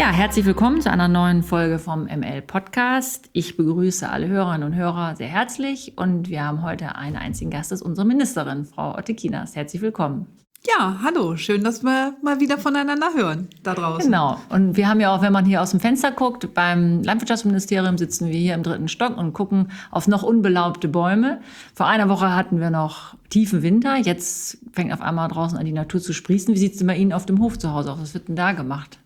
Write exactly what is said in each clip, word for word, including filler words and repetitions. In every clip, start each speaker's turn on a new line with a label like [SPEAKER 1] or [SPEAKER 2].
[SPEAKER 1] Ja, herzlich willkommen zu einer neuen Folge vom M L-Podcast. Ich begrüße alle Hörerinnen und Hörer sehr herzlich und wir haben heute einen einzigen Gast, das ist unsere Ministerin, Frau Otte Kienast. Herzlich willkommen.
[SPEAKER 2] Ja, hallo, schön, dass wir mal wieder voneinander hören da draußen.
[SPEAKER 1] Genau, und wir haben ja auch, wenn man hier aus dem Fenster guckt, beim Landwirtschaftsministerium sitzen wir hier im dritten Stock und gucken auf noch unbelaubte Bäume. Vor einer Woche hatten wir noch tiefen Winter, jetzt fängt auf einmal draußen an, die Natur zu sprießen. Wie sieht es denn bei Ihnen auf dem Hof zu Hause aus? Was wird denn da gemacht?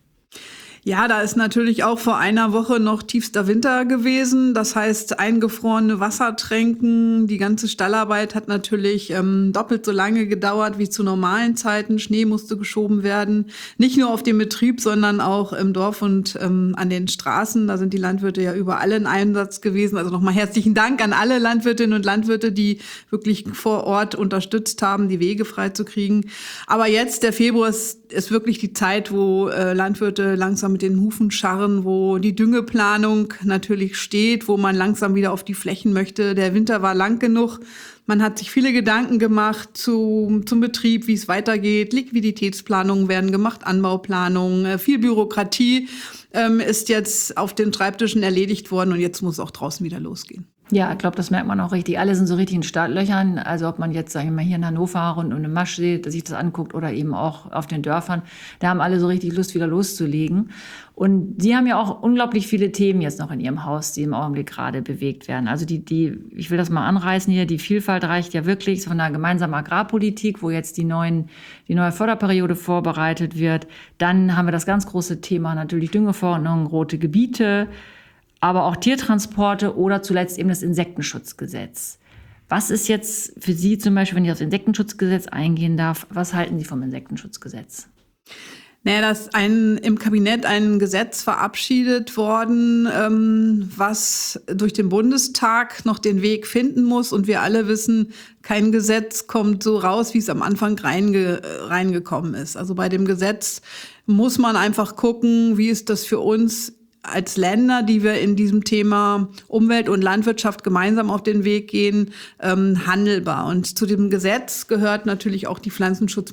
[SPEAKER 2] Ja, da ist natürlich auch vor einer Woche noch tiefster Winter gewesen. Das heißt, eingefrorene Wassertränken. Die ganze Stallarbeit hat natürlich ähm, doppelt so lange gedauert wie zu normalen Zeiten. Schnee musste geschoben werden. Nicht nur auf dem Betrieb, sondern auch im Dorf und ähm, an den Straßen. Da sind die Landwirte ja überall in Einsatz gewesen. Also nochmal herzlichen Dank an alle Landwirtinnen und Landwirte, die wirklich vor Ort unterstützt haben, die Wege freizukriegen. Aber jetzt, der Februar, ist, ist wirklich die Zeit, wo äh, Landwirte langsam mit den Hufen scharren, wo die Düngeplanung natürlich steht, wo man langsam wieder auf die Flächen möchte. Der Winter war lang genug. Man hat sich viele Gedanken gemacht zu, zum Betrieb, wie es weitergeht. Liquiditätsplanungen werden gemacht, Anbauplanungen, viel Bürokratie ähm, ist jetzt auf den Schreibtischen erledigt worden und jetzt muss es auch draußen wieder losgehen.
[SPEAKER 1] Ja, ich glaube, das merkt man auch richtig. Alle sind so richtig in Startlöchern. Also ob man jetzt, sagen wir mal, hier in Hannover rund um den Maschsee sich das anguckt oder eben auch auf den Dörfern, da haben alle so richtig Lust, wieder loszulegen. Und Sie haben ja auch unglaublich viele Themen jetzt noch in Ihrem Haus, die im Augenblick gerade bewegt werden. Also die, die, ich will das mal anreißen hier, die Vielfalt reicht ja wirklich von einer gemeinsamen Agrarpolitik, wo jetzt die neuen, die neue Förderperiode vorbereitet wird. Dann haben wir das ganz große Thema natürlich Düngeverordnung, rote Gebiete, aber auch Tiertransporte oder zuletzt eben das Insektenschutzgesetz. Was ist jetzt für Sie zum Beispiel, wenn ich aufs Insektenschutzgesetz eingehen darf, was halten Sie vom Insektenschutzgesetz?
[SPEAKER 2] Naja, da ist ein, im Kabinett ein Gesetz verabschiedet worden, ähm, was durch den Bundestag noch den Weg finden muss. Und wir alle wissen, kein Gesetz kommt so raus, wie es am Anfang reinge, reingekommen ist. Also bei dem Gesetz muss man einfach gucken, wie ist das für uns als Länder, die wir in diesem Thema Umwelt und Landwirtschaft gemeinsam auf den Weg gehen, ähm, handelbar. Und zu dem Gesetz gehört natürlich auch die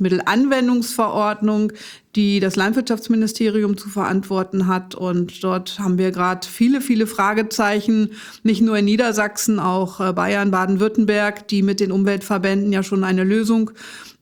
[SPEAKER 2] Pflanzenschutzmittelanwendungsverordnung, die das Landwirtschaftsministerium zu verantworten hat. Und dort haben wir gerade viele, viele Fragezeichen, nicht nur in Niedersachsen, auch äh, Bayern, Baden-Württemberg, die mit den Umweltverbänden ja schon eine Lösung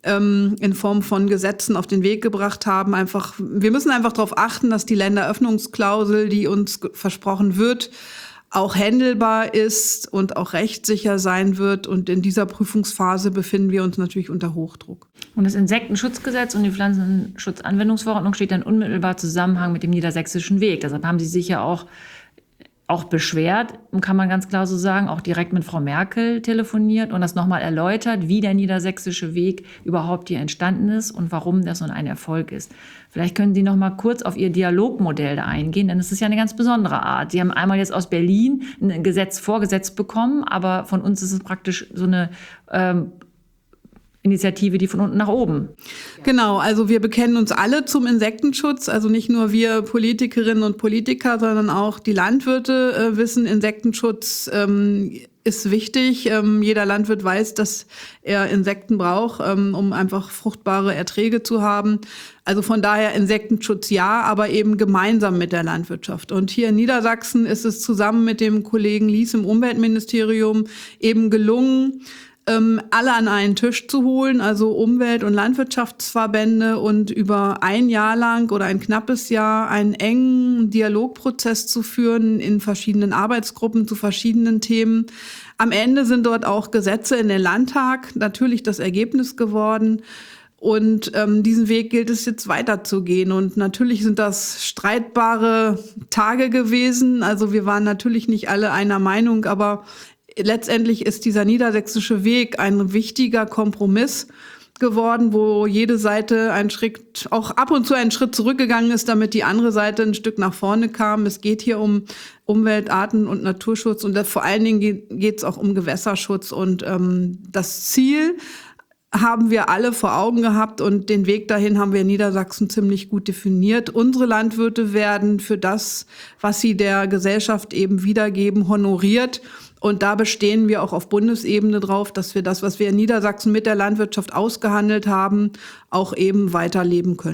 [SPEAKER 2] in Form von Gesetzen auf den Weg gebracht haben. Einfach, wir müssen einfach darauf achten, dass die Länderöffnungsklausel, die uns versprochen wird, auch handelbar ist und auch rechtssicher sein wird. Und in dieser Prüfungsphase befinden wir uns natürlich unter Hochdruck.
[SPEAKER 1] Und das Insektenschutzgesetz und die Pflanzenschutzanwendungsverordnung steht dann unmittelbar Zusammenhang mit dem niedersächsischen Weg. Deshalb haben Sie sich ja auch auch beschwert, kann man ganz klar so sagen, auch direkt mit Frau Merkel telefoniert und das nochmal erläutert, wie der niedersächsische Weg überhaupt hier entstanden ist und warum das so ein Erfolg ist. Vielleicht können Sie noch mal kurz auf Ihr Dialogmodell da eingehen, denn es ist ja eine ganz besondere Art. Sie haben einmal jetzt aus Berlin ein Gesetz vorgesetzt bekommen, aber von uns ist es praktisch so eine ähm, Initiative, die von unten nach oben.
[SPEAKER 2] Genau, also wir bekennen uns alle zum Insektenschutz, also nicht nur wir Politikerinnen und Politiker, sondern auch die Landwirte äh, wissen, Insektenschutz ähm, ist wichtig. Ähm, jeder Landwirt weiß, dass er Insekten braucht, ähm, um einfach fruchtbare Erträge zu haben. Also von daher Insektenschutz ja, aber eben gemeinsam mit der Landwirtschaft. Und hier in Niedersachsen ist es zusammen mit dem Kollegen Lies im Umweltministerium eben gelungen, alle an einen Tisch zu holen, also Umwelt- und Landwirtschaftsverbände und über ein Jahr lang oder ein knappes Jahr einen engen Dialogprozess zu führen in verschiedenen Arbeitsgruppen zu verschiedenen Themen. Am Ende sind dort auch Gesetze in den Landtag natürlich das Ergebnis geworden. Und ähm, diesen Weg gilt es jetzt weiterzugehen. Und natürlich sind das streitbare Tage gewesen. Also wir waren natürlich nicht alle einer Meinung, aber letztendlich ist dieser niedersächsische Weg ein wichtiger Kompromiss geworden, wo jede Seite einen Schritt, auch ab und zu einen Schritt zurückgegangen ist, damit die andere Seite ein Stück nach vorne kam. Es geht hier um Umwelt-, Arten- und Naturschutz und vor allen Dingen geht es auch um Gewässerschutz. Und ähm, das Ziel haben wir alle vor Augen gehabt und den Weg dahin haben wir in Niedersachsen ziemlich gut definiert. Unsere Landwirte werden für das, was sie der Gesellschaft eben wiedergeben, honoriert. Und da bestehen wir auch auf Bundesebene drauf, dass wir das, was wir in Niedersachsen mit der Landwirtschaft ausgehandelt haben, auch eben weiterleben können.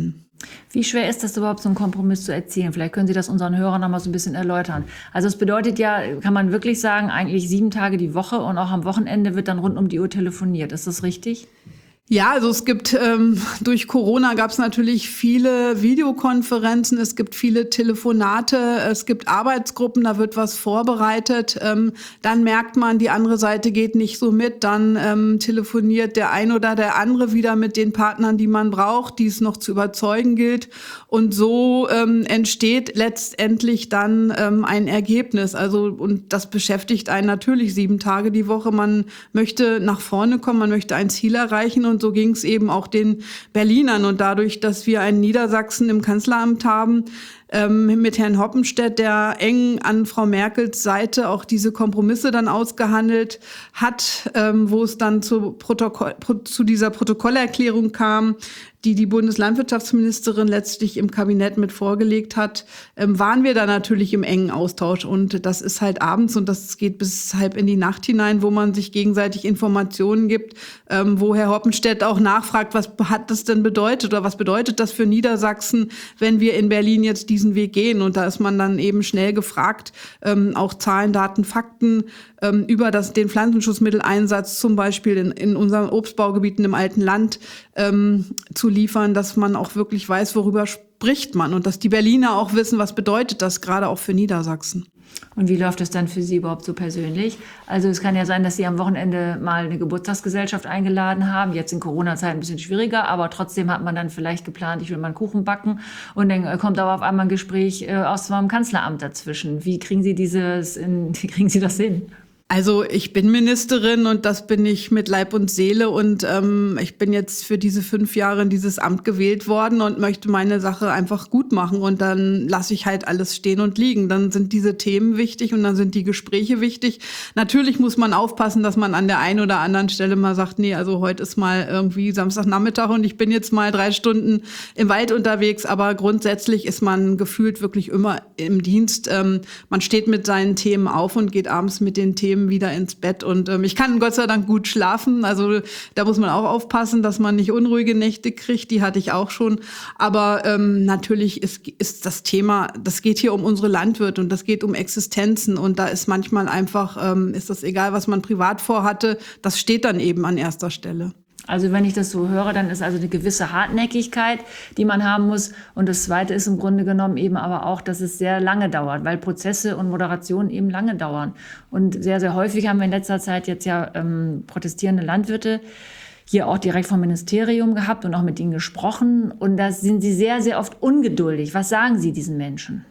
[SPEAKER 1] Wie schwer ist das überhaupt, so einen Kompromiss zu erzielen? Vielleicht können Sie das unseren Hörern noch mal so ein bisschen erläutern. Also es bedeutet ja, kann man wirklich sagen, eigentlich sieben Tage die Woche und auch am Wochenende wird dann rund um die Uhr telefoniert. Ist das richtig?
[SPEAKER 2] Ja, also es gibt ähm, durch Corona gab es natürlich viele Videokonferenzen, es gibt viele Telefonate, es gibt Arbeitsgruppen, da wird was vorbereitet. Ähm, dann merkt man, die andere Seite geht nicht so mit, dann ähm, telefoniert der ein oder der andere wieder mit den Partnern, die man braucht, die es noch zu überzeugen gilt. Und so ähm, entsteht letztendlich dann ähm, ein Ergebnis. Also und das beschäftigt einen natürlich sieben Tage die Woche. Man möchte nach vorne kommen, man möchte ein Ziel erreichen. Und so ging es eben auch den Berlinern. Und dadurch, dass wir einen Niedersachsen im Kanzleramt haben, ähm, mit Herrn Hoppenstedt, der eng an Frau Merkels Seite auch diese Kompromisse dann ausgehandelt hat, ähm, wo es dann zu, Protokoll, zu dieser Protokollerklärung kam, die die Bundeslandwirtschaftsministerin letztlich im Kabinett mit vorgelegt hat, ähm, waren wir da natürlich im engen Austausch. Und das ist halt abends und das geht bis halb in die Nacht hinein, wo man sich gegenseitig Informationen gibt, ähm, wo Herr Hoppenstedt auch nachfragt, was hat das denn bedeutet oder was bedeutet das für Niedersachsen, wenn wir in Berlin jetzt diesen Weg gehen? Und da ist man dann eben schnell gefragt, ähm, auch Zahlen, Daten, Fakten ähm, über das, den Pflanzenschutzmitteleinsatz zum Beispiel in, in unseren Obstbaugebieten im alten Land ähm, zu liefern, dass man auch wirklich weiß, worüber spricht man und dass die Berliner auch wissen, was bedeutet das gerade auch für Niedersachsen.
[SPEAKER 1] Und wie läuft es dann für Sie überhaupt so persönlich? Also es kann ja sein, dass Sie am Wochenende mal eine Geburtstagsgesellschaft eingeladen haben. Jetzt in Corona-Zeiten ein bisschen schwieriger, aber trotzdem hat man dann vielleicht geplant, ich will mal einen Kuchen backen. Und dann kommt aber auf einmal ein Gespräch äh, aus dem Kanzleramt dazwischen. Wie kriegen Sie dieses in, wie kriegen Sie das hin?
[SPEAKER 2] Also ich bin Ministerin und das bin ich mit Leib und Seele und ähm, ich bin jetzt für diese fünf Jahre in dieses Amt gewählt worden und möchte meine Sache einfach gut machen und dann lasse ich halt alles stehen und liegen. Dann sind diese Themen wichtig und dann sind die Gespräche wichtig. Natürlich muss man aufpassen, dass man an der einen oder anderen Stelle mal sagt, nee, also heute ist mal irgendwie Samstagnachmittag und ich bin jetzt mal drei Stunden im Wald unterwegs, aber grundsätzlich ist man gefühlt wirklich immer im Dienst. Ähm, man steht mit seinen Themen auf und geht abends mit den Themen wieder ins Bett und ähm, ich kann Gott sei Dank gut schlafen, also da muss man auch aufpassen, dass man nicht unruhige Nächte kriegt, die hatte ich auch schon, aber ähm, natürlich ist, ist das Thema, das geht hier um unsere Landwirte und das geht um Existenzen und da ist manchmal einfach, ähm, ist das egal, was man privat vorhatte, das steht dann eben an erster Stelle.
[SPEAKER 1] Also wenn ich das so höre, dann ist also eine gewisse Hartnäckigkeit, die man haben muss. Und das Zweite ist im Grunde genommen eben aber auch, dass es sehr lange dauert, weil Prozesse und Moderationen eben lange dauern. Und sehr, sehr häufig haben wir in letzter Zeit jetzt ja ähm, protestierende Landwirte hier auch direkt vom Ministerium gehabt und auch mit ihnen gesprochen. Und da sind sie sehr, sehr oft ungeduldig. Was sagen Sie diesen Menschen?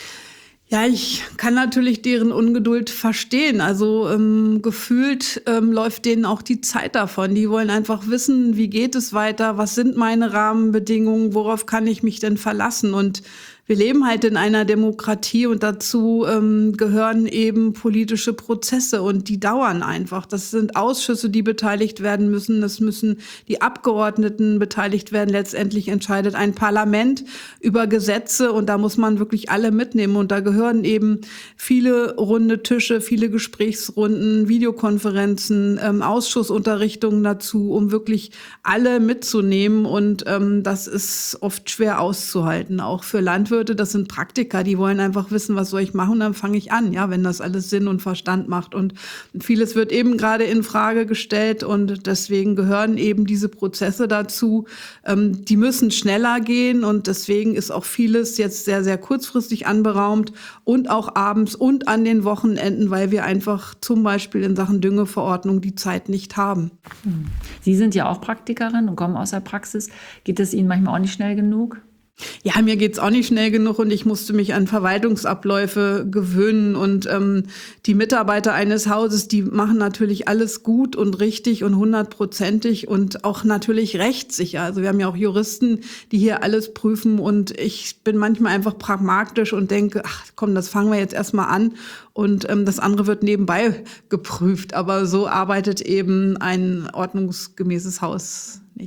[SPEAKER 2] Ja, ich kann natürlich deren Ungeduld verstehen. Also ähm, gefühlt ähm, läuft denen auch die Zeit davon. Die wollen einfach wissen, wie geht es weiter, was sind meine Rahmenbedingungen, worauf kann ich mich denn verlassen? Und wir leben halt in einer Demokratie und dazu ähm, gehören eben politische Prozesse und die dauern einfach. Das sind Ausschüsse, die beteiligt werden müssen. Das müssen die Abgeordneten beteiligt werden. Letztendlich entscheidet ein Parlament über Gesetze und da muss man wirklich alle mitnehmen. Und da gehören eben viele runde Tische, viele Gesprächsrunden, Videokonferenzen, ähm, Ausschussunterrichtungen dazu, um wirklich alle mitzunehmen. Und ähm, das ist oft schwer auszuhalten, auch für Landwirte. Das sind Praktiker, die wollen einfach wissen, was soll ich machen, und dann fange ich an, ja, wenn das alles Sinn und Verstand macht. Und vieles wird eben gerade in Frage gestellt und deswegen gehören eben diese Prozesse dazu. Ähm, die müssen schneller gehen und deswegen ist auch vieles jetzt sehr, sehr kurzfristig anberaumt und auch abends und an den Wochenenden, weil wir einfach zum Beispiel in Sachen Düngeverordnung die Zeit nicht haben.
[SPEAKER 1] Sie sind ja auch Praktikerin und kommen aus der Praxis. Geht es Ihnen manchmal auch nicht schnell genug?
[SPEAKER 2] Ja, mir geht's auch nicht schnell genug und ich musste mich an Verwaltungsabläufe gewöhnen und ähm, die Mitarbeiter eines Hauses, die machen natürlich alles gut und richtig und hundertprozentig und auch natürlich rechtssicher. Also wir haben ja auch Juristen, die hier alles prüfen und ich bin manchmal einfach pragmatisch und denke, ach komm, das fangen wir jetzt erstmal an und ähm, das andere wird nebenbei geprüft. Aber so arbeitet eben ein ordnungsgemäßes Haus nicht.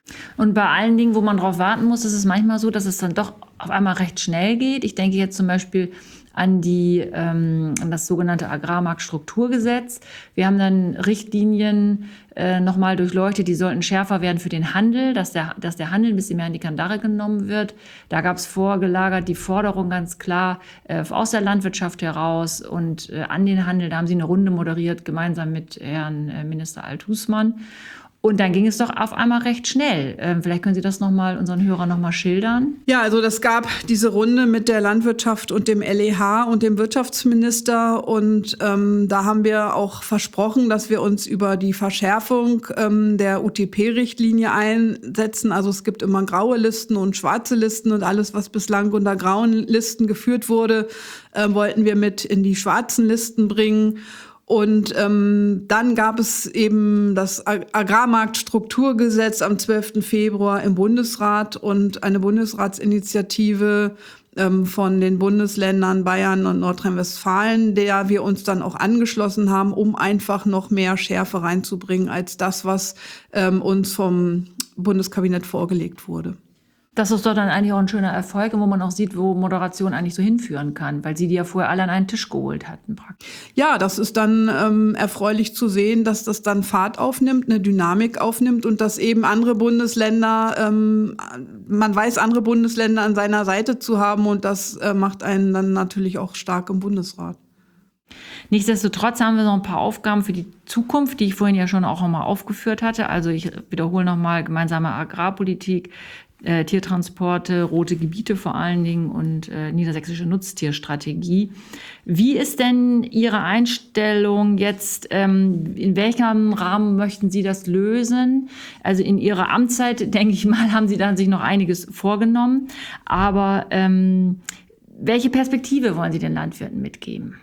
[SPEAKER 1] Und bei allen Dingen, wo man drauf warten muss, ist es manchmal so, dass es dann doch auf einmal recht schnell geht. Ich denke jetzt zum Beispiel an, die, ähm, an das sogenannte Agrarmarktstrukturgesetz. Wir haben dann Richtlinien äh, nochmal durchleuchtet, die sollten schärfer werden für den Handel, dass der, dass der Handel ein bisschen mehr in die Kandare genommen wird. Da gab es vorgelagert die Forderung ganz klar äh, aus der Landwirtschaft heraus und äh, an den Handel. Da haben sie eine Runde moderiert, gemeinsam mit Herrn äh, Minister Alt-Husmann. Und dann ging es doch auf einmal recht schnell. Ähm, vielleicht können Sie das noch mal unseren Hörern noch mal schildern.
[SPEAKER 2] Ja, also das gab diese Runde mit der Landwirtschaft und dem L E H und dem Wirtschaftsminister. Und ähm, da haben wir auch versprochen, dass wir uns über die Verschärfung ähm, der U T P-Richtlinie einsetzen. Also es gibt immer graue Listen und schwarze Listen und alles, was bislang unter grauen Listen geführt wurde, äh, wollten wir mit in die schwarzen Listen bringen. Und ähm, dann gab es eben das Agrarmarktstrukturgesetz am zwölften Februar im Bundesrat und eine Bundesratsinitiative ähm, von den Bundesländern Bayern und Nordrhein-Westfalen, der wir uns dann auch angeschlossen haben, um einfach noch mehr Schärfe reinzubringen als das, was ähm, uns vom Bundeskabinett vorgelegt wurde.
[SPEAKER 1] Das ist doch dann eigentlich auch ein schöner Erfolg, wo man auch sieht, wo Moderation eigentlich so hinführen kann, weil Sie die ja vorher alle an einen Tisch geholt hatten praktisch.
[SPEAKER 2] Ja, das ist dann ähm, erfreulich zu sehen, dass das dann Fahrt aufnimmt, eine Dynamik aufnimmt und dass eben andere Bundesländer, ähm, man weiß, andere Bundesländer an seiner Seite zu haben und das äh, macht einen dann natürlich auch stark im Bundesrat.
[SPEAKER 1] Nichtsdestotrotz haben wir noch ein paar Aufgaben für die Zukunft, die ich vorhin ja schon auch noch mal aufgeführt hatte. Also ich wiederhole noch mal gemeinsame Agrarpolitik, Äh, Tiertransporte, rote Gebiete vor allen Dingen und äh, niedersächsische Nutztierstrategie. Wie ist denn Ihre Einstellung jetzt? Ähm, in welchem Rahmen möchten Sie das lösen? Also in Ihrer Amtszeit, denke ich mal, haben Sie dann sich noch einiges vorgenommen. Aber ähm, welche Perspektive wollen Sie den Landwirten mitgeben?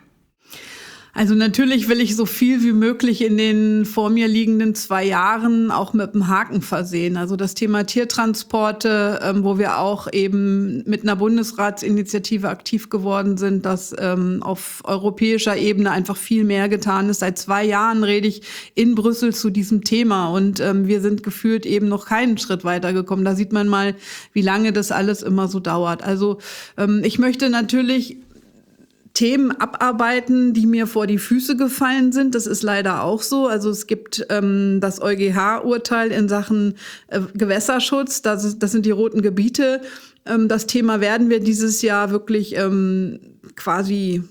[SPEAKER 2] Also natürlich will ich so viel wie möglich in den vor mir liegenden zwei Jahren auch mit einem Haken versehen. Also das Thema Tiertransporte, ähm, wo wir auch eben mit einer Bundesratsinitiative aktiv geworden sind, dass ähm, auf europäischer Ebene einfach viel mehr getan ist. Seit zwei Jahren rede ich in Brüssel zu diesem Thema und ähm, wir sind gefühlt eben noch keinen Schritt weitergekommen. Da sieht man mal, wie lange das alles immer so dauert. Also ähm, ich möchte natürlich Themen abarbeiten, die mir vor die Füße gefallen sind. Das ist leider auch so. Also es gibt ähm, das EuGH-Urteil in Sachen äh, Gewässerschutz. Das, ist, das sind die roten Gebiete. Ähm, das Thema werden wir dieses Jahr wirklich ähm, quasi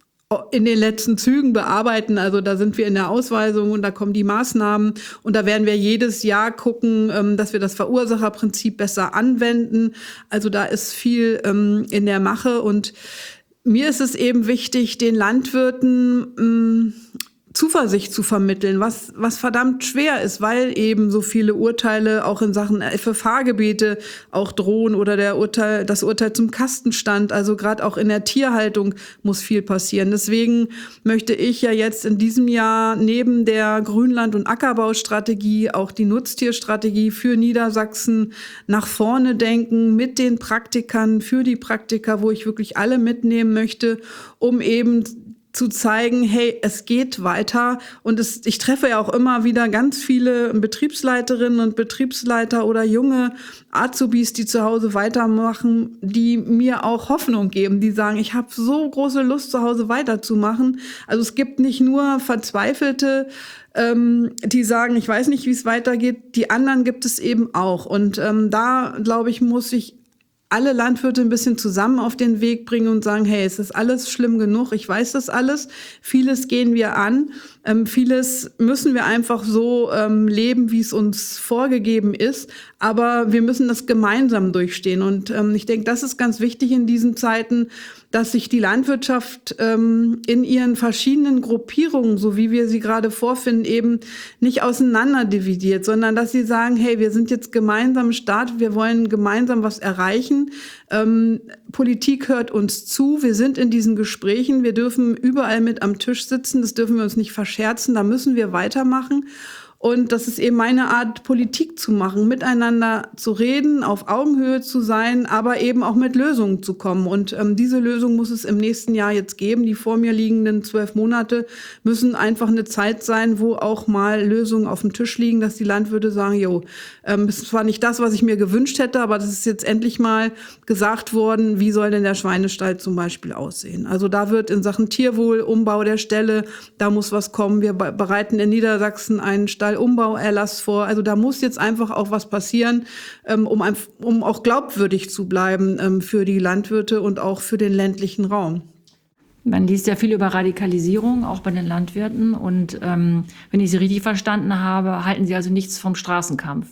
[SPEAKER 2] in den letzten Zügen bearbeiten. Also da sind wir in der Ausweisung und da kommen die Maßnahmen. Und da werden wir jedes Jahr gucken, ähm, dass wir das Verursacherprinzip besser anwenden. Also da ist viel ähm, in der Mache und mir ist es eben wichtig, den Landwirten mh, Zuversicht zu vermitteln, was, was verdammt schwer ist, weil eben so viele Urteile auch in Sachen F F H-Gebiete auch drohen oder der Urteil, das Urteil zum Kastenstand. Also gerade auch in der Tierhaltung muss viel passieren. Deswegen möchte ich ja jetzt in diesem Jahr neben der Grünland- und Ackerbaustrategie auch die Nutztierstrategie für Niedersachsen nach vorne denken mit den Praktikern, für die Praktiker, wo ich wirklich alle mitnehmen möchte, um eben zu zeigen, hey, es geht weiter. Und es, ich treffe ja auch immer wieder ganz viele Betriebsleiterinnen und Betriebsleiter oder junge Azubis, die zu Hause weitermachen, die mir auch Hoffnung geben, die sagen, ich habe so große Lust, zu Hause weiterzumachen. Also es gibt nicht nur Verzweifelte, ähm, die sagen, ich weiß nicht, wie es weitergeht. Die anderen gibt es eben auch. Und ähm, da, glaube ich, muss ich alle Landwirte ein bisschen zusammen auf den Weg bringen und sagen, hey, es ist alles schlimm genug, ich weiß das alles, vieles gehen wir an, ähm, vieles müssen wir einfach so ähm, leben, wie es uns vorgegeben ist, aber wir müssen das gemeinsam durchstehen und ähm, ich denke, das ist ganz wichtig in diesen Zeiten, dass sich die Landwirtschaft ähm, in ihren verschiedenen Gruppierungen, so wie wir sie gerade vorfinden, eben nicht auseinander dividiert, sondern dass sie sagen, hey, wir sind jetzt gemeinsam Staat, wir wollen gemeinsam was erreichen. Ähm, Politik hört uns zu, wir sind in diesen Gesprächen, wir dürfen überall mit am Tisch sitzen, das dürfen wir uns nicht verscherzen, da müssen wir weitermachen. Und das ist eben meine Art, Politik zu machen, miteinander zu reden, auf Augenhöhe zu sein, aber eben auch mit Lösungen zu kommen. Und ähm, diese Lösung muss es im nächsten Jahr jetzt geben. Die vor mir liegenden zwölf Monate müssen einfach eine Zeit sein, wo auch mal Lösungen auf dem Tisch liegen, dass die Landwirte sagen, jo, ähm, es war nicht das, was ich mir gewünscht hätte, aber das ist jetzt endlich mal gesagt worden, wie soll denn der Schweinestall zum Beispiel aussehen. Also da wird in Sachen Tierwohl, Umbau der Ställe, da muss was kommen. Wir bereiten in Niedersachsen einen Stall Umbauerlass vor. Also da muss jetzt einfach auch was passieren, um, um auch glaubwürdig zu bleiben für die Landwirte und auch für den ländlichen Raum.
[SPEAKER 1] Man liest ja viel über Radikalisierung, auch bei den Landwirten. Und ähm, wenn ich Sie richtig verstanden habe, halten Sie also nichts vom Straßenkampf.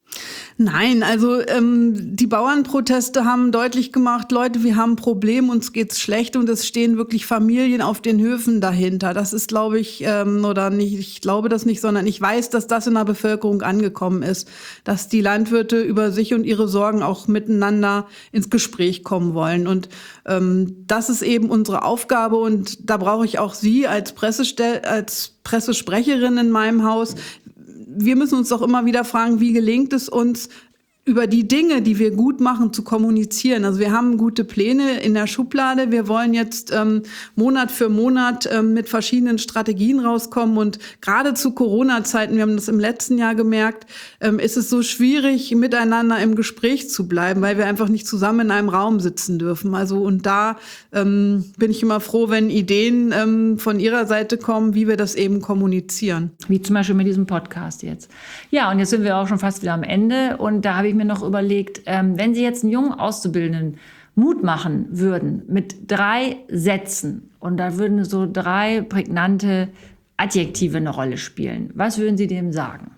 [SPEAKER 2] Nein, also ähm, die Bauernproteste haben deutlich gemacht, Leute, wir haben ein Problem, uns geht's schlecht und es stehen wirklich Familien auf den Höfen dahinter. Das ist, glaube ich, ähm, oder nicht, ich glaube das nicht, sondern ich weiß, dass das in der Bevölkerung angekommen ist, dass die Landwirte über sich und ihre Sorgen auch miteinander ins Gespräch kommen wollen. Und ähm, das ist eben unsere Aufgabe und da brauche ich auch Sie als Pressestell, als Pressesprecherin in meinem Haus. Wir müssen uns doch immer wieder fragen, wie gelingt es uns, über die Dinge, die wir gut machen, zu kommunizieren. Also wir haben gute Pläne in der Schublade. Wir wollen jetzt ähm, Monat für Monat ähm, mit verschiedenen Strategien rauskommen. Und gerade zu Corona-Zeiten, wir haben das im letzten Jahr gemerkt, ähm, ist es so schwierig, miteinander im Gespräch zu bleiben, weil wir einfach nicht zusammen in einem Raum sitzen dürfen. Also und da ähm, bin ich immer froh, wenn Ideen ähm, von Ihrer Seite kommen, wie wir das eben kommunizieren.
[SPEAKER 1] Wie zum Beispiel mit diesem Podcast jetzt. Ja, und jetzt sind wir auch schon fast wieder am Ende. Und da habe ich mir noch überlegt, ähm, wenn Sie jetzt einen jungen Auszubildenden Mut machen würden mit drei Sätzen und da würden so drei prägnante Adjektive eine Rolle spielen, was würden Sie dem sagen?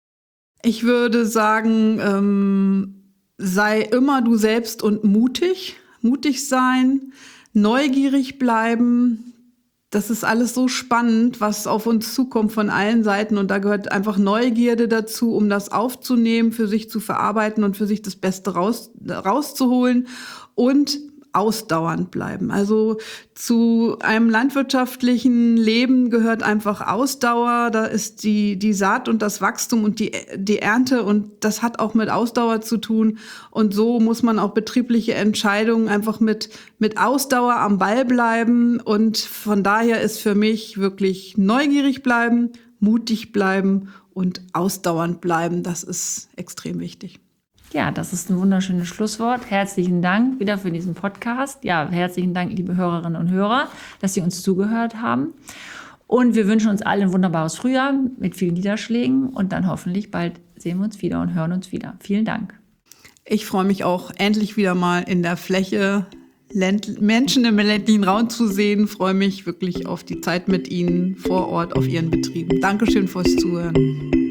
[SPEAKER 2] Ich würde sagen, ähm, sei immer du selbst und mutig, mutig sein, neugierig bleiben. Das ist alles so spannend, was auf uns zukommt von allen Seiten. Und da gehört einfach Neugierde dazu, um das aufzunehmen, für sich zu verarbeiten und für sich das Beste raus, rauszuholen. Und ausdauernd bleiben. Also zu einem landwirtschaftlichen Leben gehört einfach Ausdauer. Da ist die, die Saat und das Wachstum und die, die Ernte und das hat auch mit Ausdauer zu tun. Und so muss man auch betriebliche Entscheidungen einfach mit, mit Ausdauer am Ball bleiben. Und von daher ist für mich wirklich neugierig bleiben, mutig bleiben und ausdauernd bleiben. Das ist extrem wichtig.
[SPEAKER 1] Ja, das ist ein wunderschönes Schlusswort. Herzlichen Dank wieder für diesen Podcast. Ja, herzlichen Dank, liebe Hörerinnen und Hörer, dass Sie uns zugehört haben. Und wir wünschen uns allen ein wunderbares Frühjahr mit vielen Niederschlägen und dann hoffentlich bald sehen wir uns wieder und hören uns wieder. Vielen Dank.
[SPEAKER 2] Ich freue mich auch, endlich wieder mal in der Fläche Länd- Menschen im ländlichen Raum zu sehen. Ich freue mich wirklich auf die Zeit mit Ihnen vor Ort auf Ihren Betrieben. Dankeschön fürs Zuhören.